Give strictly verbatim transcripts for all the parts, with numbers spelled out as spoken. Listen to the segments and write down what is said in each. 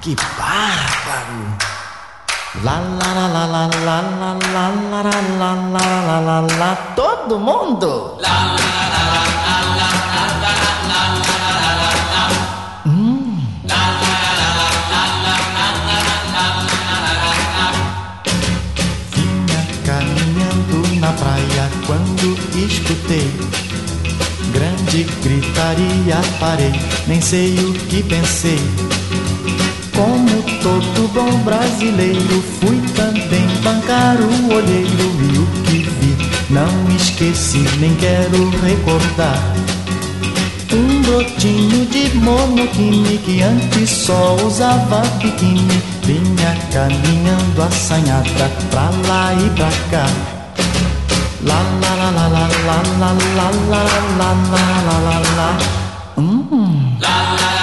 Que bárbaro! Lá, lá, lá, lá, lá, lá, lá, lá, lá, lá, lá, lá, lá, lá, todo mundo! Lá, lá, lá, lá, lá, lá, lá, lá, lá, lá, lá, lá. Hum. Lá, lá, lá, lá, lá, lá, lá, lá, lá, lá. Vinha caminhando na praia quando escutei grande gritaria, parei, nem sei o que pensei. Como todo bom brasileiro, fui também bancar o olheiro. E o que vi, não esqueci, nem quero recordar. Um brotinho de monokini que antes só usava biquíni, vinha caminhando assanhada pra lá e pra cá. Lá, lá, lá, lá, lá, lá, lá, lá, lá, lá, lá, lá, lá. Hum. Lá, lá, lá.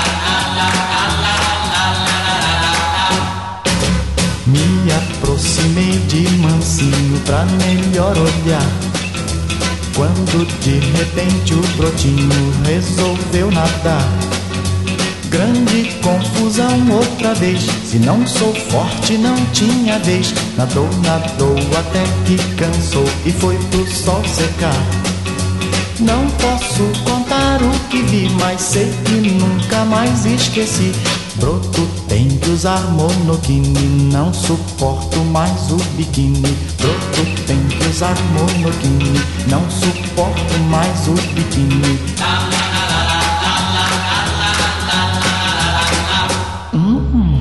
Me aproximei de mansinho pra melhor olhar, quando de repente o brotinho resolveu nadar. Grande confusão outra vez, se não sou forte não tinha vez. Nadou, nadou até que cansou e foi pro sol secar. Não posso contar o que vi, mas sei que nunca mais esqueci. Broto tem que usar monokini, não suporto mais o biquíni. Broto tem que usar monokini, não suporto mais o biquíni. Hum.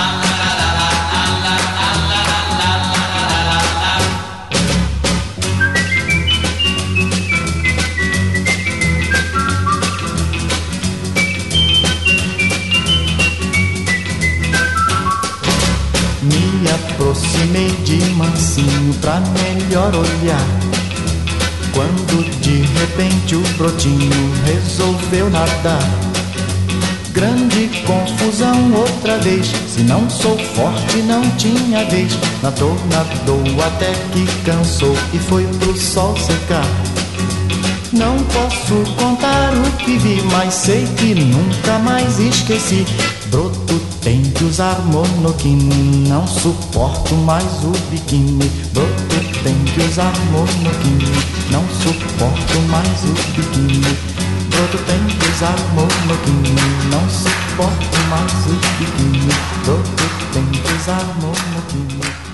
Me aproximei de mansinho pra melhor olhar, quando de repente o brotinho resolveu nadar. Grande confusão outra vez, se não sou forte não tinha vez. Nadou, nadou até que cansou e foi pro sol secar. Não posso contar o que vi, mas sei que nunca mais esqueci. Broto tem que usar monokini, não suporto mais o biquíni. Broto tem que usar monokini, não suporto mais o biquíni. Broto tem que usar monokini, não suporto mais o biquíni. Broto tem que usar monokini.